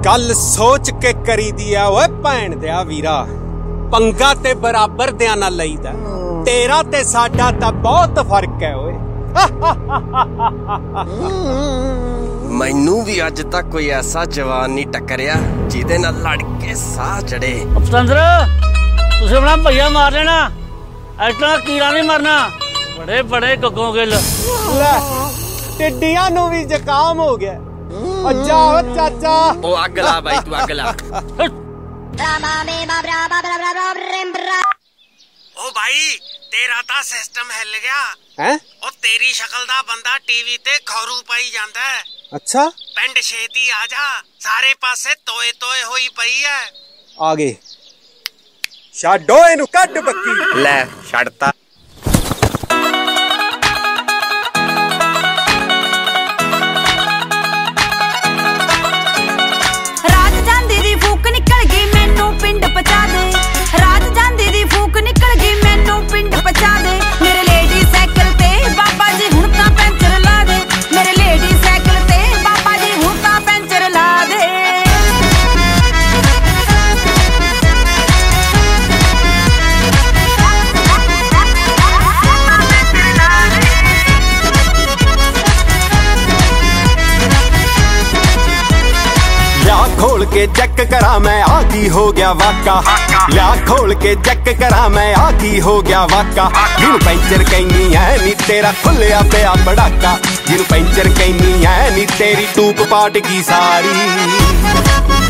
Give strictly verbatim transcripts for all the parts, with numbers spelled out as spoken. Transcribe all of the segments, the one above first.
गल सोच के करी दिया ओए भैन दिया वीरा, पंगा ते बराबर दिया ना लईदा, तेरा ते साडा तां बहुत फर्क है ओए। मैनू भी अज तक कोई ऐसा जवान नहीं टकरिया जिहदे नाल लड़ के साह चढ़े। पतंदर तुसीं अपना भैया मार लेना, इतना कीड़ा नहीं मरना। बड़े बड़े गग्गों गिल टिड्डियां नूं भी जुकाम हो गया। जाओ चाचा ओ अग ला भाई, तू अग ला। ओ भाई तेरा ता सिस्टम हिल गया हैं? ओ तेरी शक्ल दा बंदा टीवी ते खौरू पाई जांदा है। अच्छा पिंड छेती आ जा, सारे पासे तोए तोए होई पई है। आ गए, छाडो इनू कट बक्की। ले छड़ता। खोल के चेक करा मैं आगी हो गया वाका, लिया खोल के चेक करा मैं आगी हो गया वाका। जिन पैंचर कहनी है नी तेरा खुलिया पिया बड़ाका, जिन पैंचर कहनी है नी तेरी टूप पाट की सारी।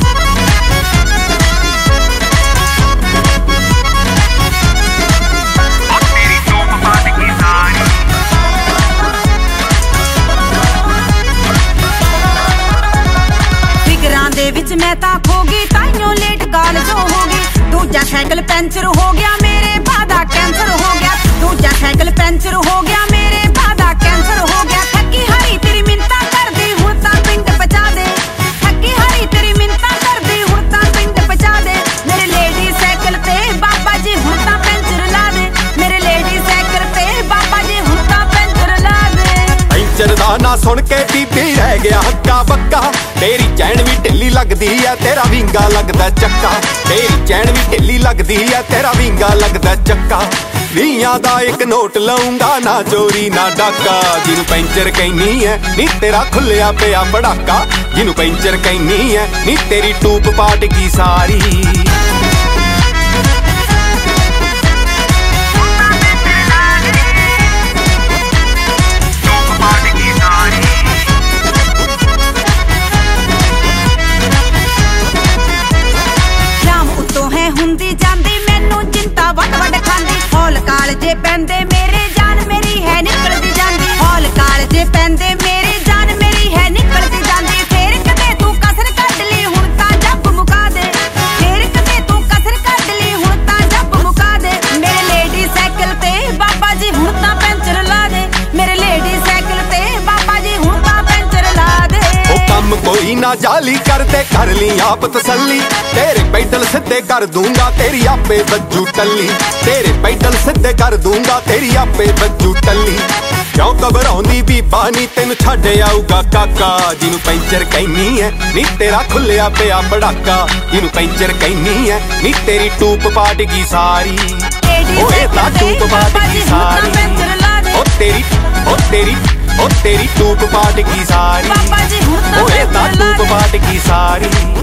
विच मैं ता खोगी ताइयों लेट गाल जो होगी। दूजा साइकिल पंचर हो गया मेरे बादा कैंसर हो गया, दूजा साइकिल पंचर हो गया मेरे बादा कैंसर हो गया। थकी हारी तेरी मिन्नता कर दी हुण तां पिंड बचा दे, थकी हारी तेरी मिन्नता कर दी हुण तां पिंड बचा दे। मेरे लेडी साइकिल ते बाबा जी हुण तां पंचर ला दे, मेरे लेडी साइकिल ते बाबा जी हुण तां पंचर ला दे। पंचर दा ना सुन के बीबी रह गया हक्का बक्का, तेरी चैन भी ढिल्ली लगदी है तेरा विंगा लगदा चक्का, तेरी चैन भी ढिल्ली लगदी है तेरा विंगा लगदा चक्का। वीहां दा एक नोट लाऊंगा ना चोरी ना डाका, जिनू पंचर कहनी है नी तेरा खुलिया पिया बड़ाका, जिनू पंचर कहनी है नी तेरी टूप पाट की सारी। जे पैंदे मेरे जान मेरी है निकलती जांदी, हौल कालजे पैंदे मेरी जान मेरी है निकलती जांदी। फेर कदे तू कसर कढ ली हुण तां जब मुका दे, फेर कदे तू कसर कढ ली हुण तां जब मुका दे। मेरे लेडी साइकिल ते बाबा जी हुण तां पंचर ला दे, मेरे लेडी साइकिल ते बाबा जी हुण तां पंचर ला दे। ओ कम कोई ना जाली कर दे कर ली आप तसल्ली, तेरे पैडल सिद्धे कर दूंगा तेरी आपे बज्जू टल्ली, तेरे पैडल सिद्धे कर दूंगा तेरी आपे बज्जू टल्ली। क्यों घबराउंदी बीबा नी तेनू छड्ड आऊगा काका, जिनू पंचर कहनी है नी तेरा खुलिया पिया बड़ाका, जिनू पंचर कहनी है नी तेरी टूप पाट की सारी। ओए ता टूप पाट की सारी, ओ तेरी ओ तेरी ओ तेरी टूप पाट की सारी, ओए ता टूप पाट की सारी।